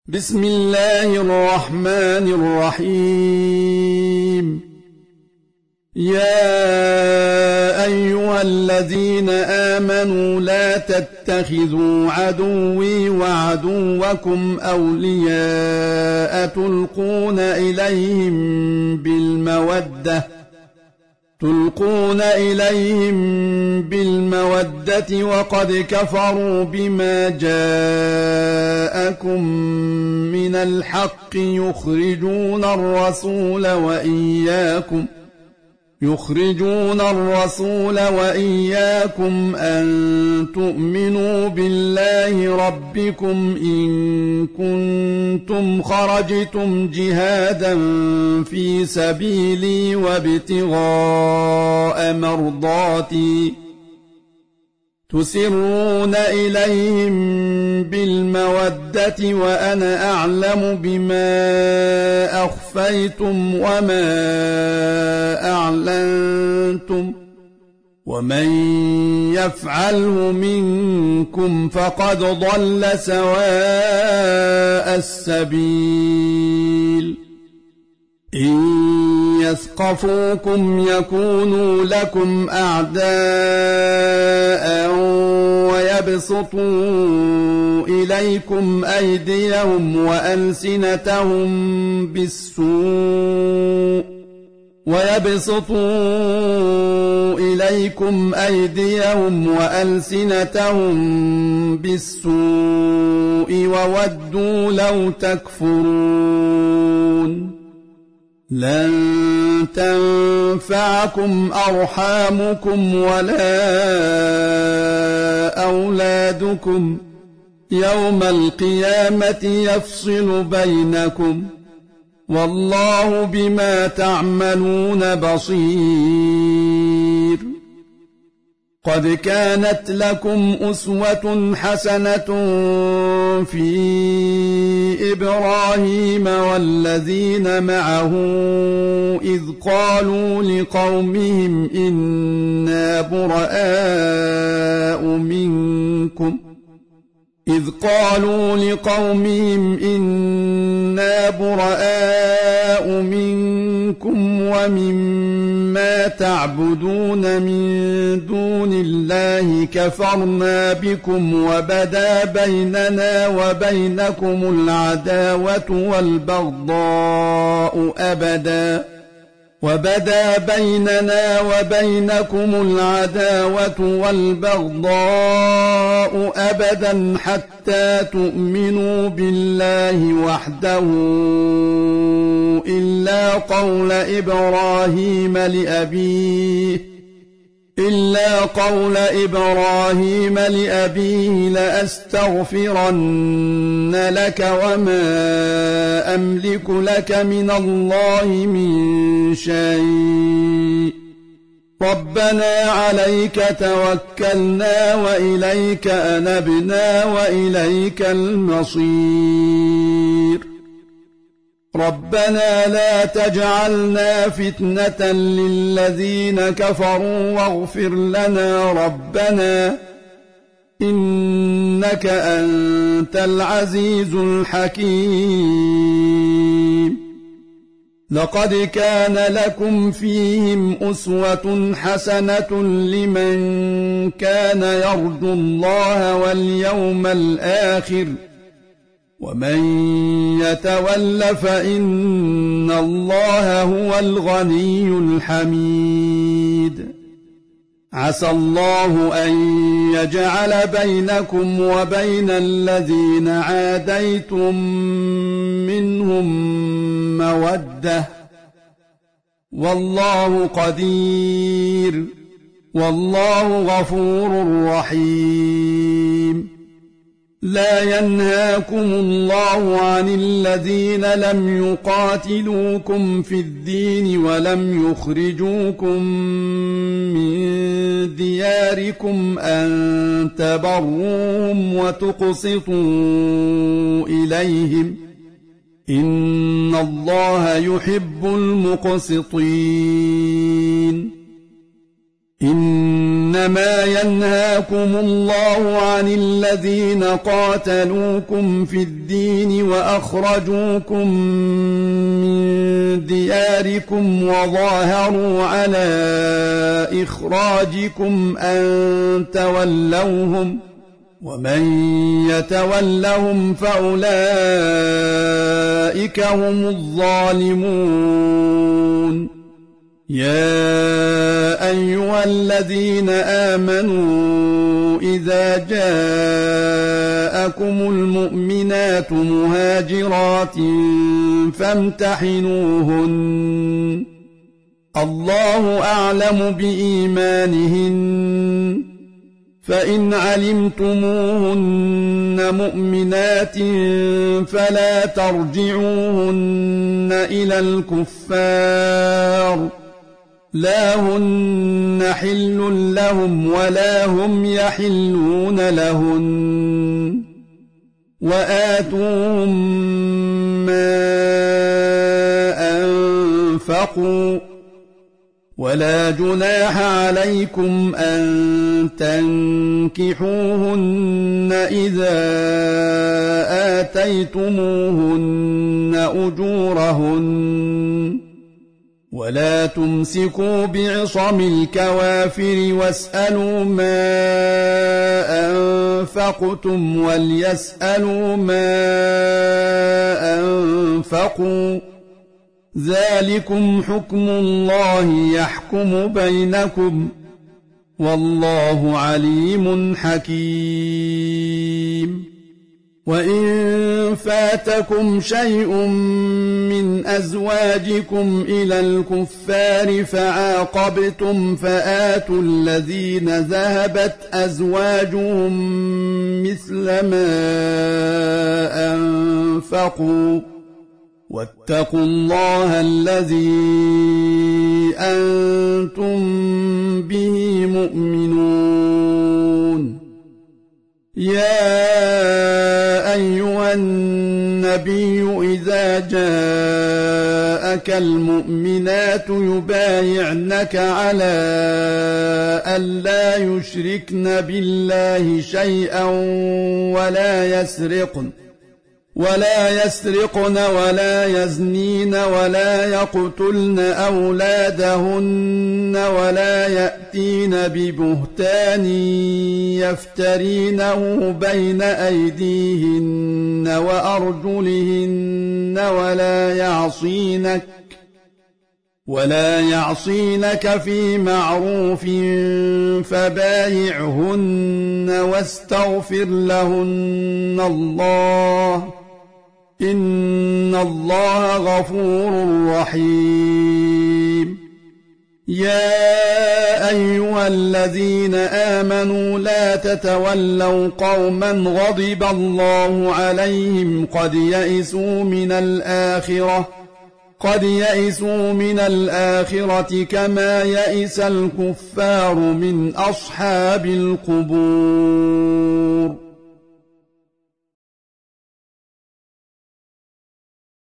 بسم الله الرحمن الرحيم. يا أيها الذين آمنوا لا تتخذوا عدوي وعدوكم أولياء تلقون إليهم بالمودة وقد كفروا بما جاءكم من الحق يخرجون الرسول وإياكم أن تؤمنوا بالله ربكم إن كنتم خرجتم جهادا في سبيلي وابتغاء مرضاتي تسرون إليهم بالمودة وأنا أعلم بما أخفيتم وما أعلنتم ومن يفعله منكم فقد ضل سواء السبيل. إن يثقفوكم يكونوا لكم أعداء ويبسطوا إليكم أيديهم وألسنتهم بالسوء وودوا لو تكفرون. لن تنفعكم أرحامكم ولا أولادكم يوم القيامة يفصل بينكم والله بما تعملون بصير. قد كانت لكم أسوة حسنة في إبراهيم والذين معه إذ قالوا لقومهم إنا براء منكم ومما تعبدون من دون الله كفرنا بكم وبدا بيننا وبينكم العداوة والبغضاء أبدا حتى تؤمنوا بالله وحده إلا قول إبراهيم لأبيه لأستغفرن لك وما أملك لك من الله من شيء ربنا عليك توكلنا وإليك أنبنا وإليك المصير. ربنا لا تجعلنا فتنة للذين كفروا واغفر لنا ربنا إنك أنت العزيز الحكيم. لقد كان لكم فيهم أسوة حسنة لمن كان يرجو الله واليوم الآخر ومن يتول فإن الله هو الغني الحميد. عسى الله أن يجعل بينكم وبين الذين عاديتم منهم مودة والله قدير والله غفور رحيم. لا ينهاكم الله عن الذين لم يقاتلوكم في الدين ولم يخرجوكم من دياركم أن تبروهم وتقسطوا إليهم إن الله يحب المقسطين. إنما ينهاكم الله عن الذين قاتلوكم في الدين وأخرجوكم من دياركم وظاهروا على إخراجكم أن تولوهم ومن يتولهم فأولئك هم الظالمون يا أيها الذين آمنوا إذا جاءكم المؤمنات مهاجرات فامتحنوهن الله أعلم بإيمانهن فإن علمتموهن مؤمنات فلا ترجعوهن إلى الكفار لا هن حل لهم ولا هم يحلون لهن وآتوهم ما أنفقوا ولا جناح عليكم أن تنكحوهن إذا آتيتموهن أجورهن ولا تمسكوا بعصم الكوافر واسألوا ما أنفقتم وليسألوا ما أنفقوا ذلكم حكم الله يحكم بينكم والله عليم حكيم وإن فاتكم شيء من أزواجكم إلى الكفار فعاقبتم فآتوا الذين ذهبت أزواجهم مثل ما أنفقوا واتقوا الله الذي أنتم به مؤمنون يا أيها النبي إذا جاءك المؤمنات يبايعنك على ألا يشركن بالله شيئا ولا يسرقن ولا يزنين ولا يقتلن أولادهن ولا يأتين ببهتان يفترينه بين أيديهن وأرجلهن ولا يعصينك في معروف فبايعهن واستغفر لهن الله إن الله غفور رحيم يا أيها الذين آمنوا لا تتولوا قوما غضب الله عليهم قد يئسوا من الآخرة كما يئس الكفار من أصحاب القبور